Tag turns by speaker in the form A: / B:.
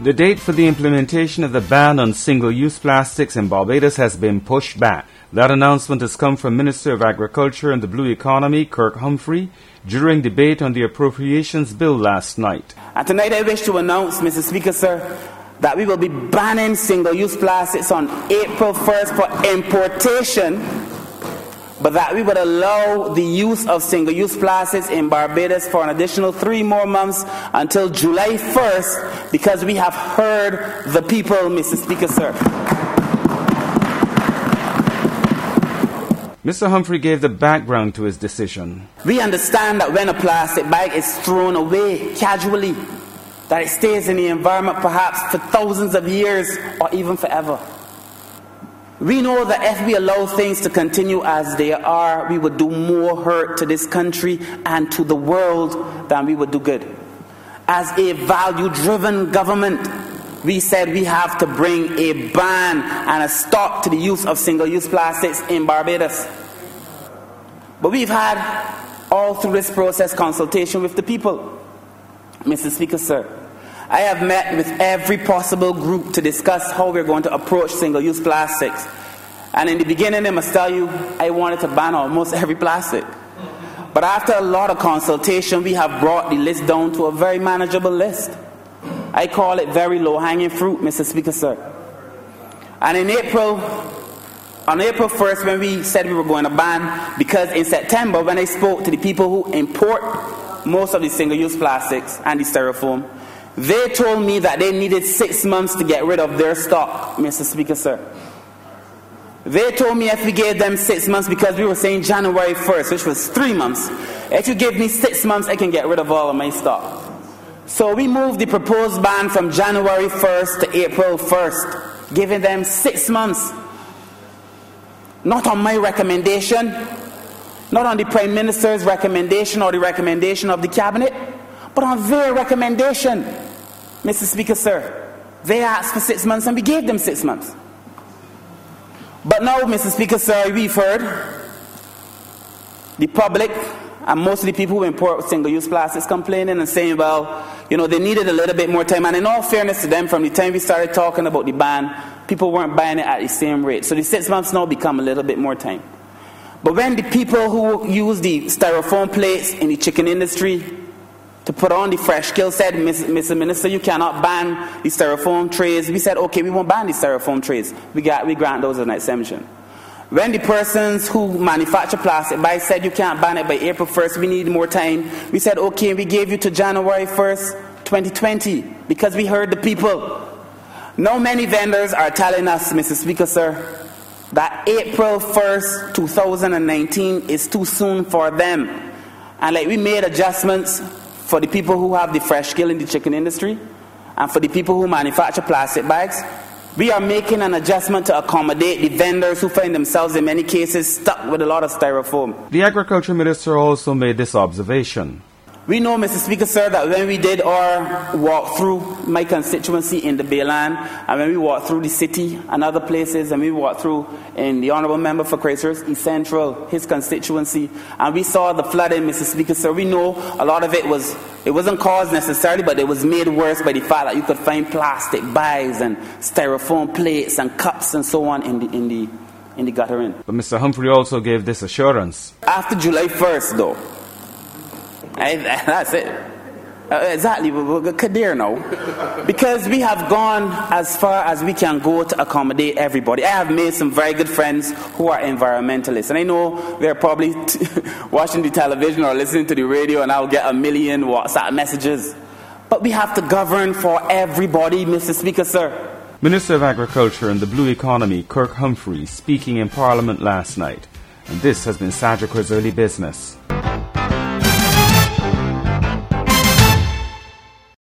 A: The date for the implementation of the ban on single-use plastics in Barbados has been pushed back. That announcement has come from Minister of Agriculture and the Blue Economy, Kirk Humphrey, during debate on the appropriations bill last night.
B: And tonight I wish to announce, Mr. Speaker, sir, that we will be banning single-use plastics on April 1st for importation, but that we would allow the use of single-use plastics in Barbados for an additional 3 more months until July 1st, because we have heard the people, Mr. Speaker, sir.
A: Mr. Humphrey gave the background to his decision.
B: We understand that when a plastic bag is thrown away casually, that it stays in the environment perhaps for thousands of years or even forever. We know that if we allow things to continue as they are, we would do more hurt to this country and to the world than we would do good. As a value-driven government, we said we have to bring a ban and a stop to the use of single-use plastics in Barbados. But we've had, all through this process, consultation with the people. Mr. Speaker, sir, I have met with every possible group to discuss how we're going to approach single-use plastics. And in the beginning, I must tell you, I wanted to ban almost every plastic. But after a lot of consultation, we have brought the list down to a very manageable list. I call it very low-hanging fruit, Mr. Speaker, sir. And on April 1st, when we said we were going to ban, because in September, when I spoke to the people who import most of the single-use plastics and the styrofoam, they told me that they needed 6 months to get rid of their stock, Mr. Speaker, sir. They told me if we gave them 6 months, because we were saying January 1st, which was 3 months, if you give me 6 months, I can get rid of all of my stock. So we moved the proposed ban from January 1st to April 1st, giving them 6 months. Not on my recommendation, not on the Prime Minister's recommendation or the recommendation of the Cabinet, but on their recommendation, Mr. Speaker, sir. They asked for 6 months and we gave them 6 months. But now, Mr. Speaker, sir, we've heard the public and most of the people who import single-use plastics complaining and saying, well, you know, they needed a little bit more time. And in all fairness to them, from the time we started talking about the ban, people weren't buying it at the same rate. So the 6 months now become a little bit more time. But when the people who use the styrofoam plates in the chicken industry to put on the fresh kill said, Mr. Minister, you cannot ban the styrofoam trays, we said, okay, we won't ban the styrofoam trays. We grant those an exemption. When the persons who manufacture plastic bags said you can't ban it by April 1st, we need more time, we said, okay, we gave you to January 1st, 2020, because we heard the people. Now many vendors are telling us, Mr. Speaker, sir, that April 1st, 2019 is too soon for them. And like we made adjustments for the people who have the fresh kill in the chicken industry and for the people who manufacture plastic bags, we are making an adjustment to accommodate the vendors who find themselves in many cases stuck with a lot of styrofoam.
A: The Agriculture Minister also made this observation.
B: We know, Mr. Speaker, sir, that when we did our walk through my constituency in the Bayland, and when we walked through the city and other places, and we walked through in the Honourable Member for Christchurch, East Central, his constituency, and we saw the flooding, Mr. Speaker, sir, we know a lot of it wasn't caused necessarily, but it was made worse by the fact that you could find plastic bags and styrofoam plates and cups and so on in the guttering.
A: But Mr. Humphrey also gave this assurance.
B: After July 1st, though, that's it. Exactly, we're Kadir now. Because we have gone as far as we can go to accommodate everybody. I have made some very good friends who are environmentalists. And I know they're probably watching the television or listening to the radio, and I'll get 1 million WhatsApp messages. But we have to govern for everybody, Mr. Speaker, sir.
A: Minister of Agriculture and the Blue Economy, Kirk Humphrey, speaking in Parliament last night. And this has been Sajik's Early Business.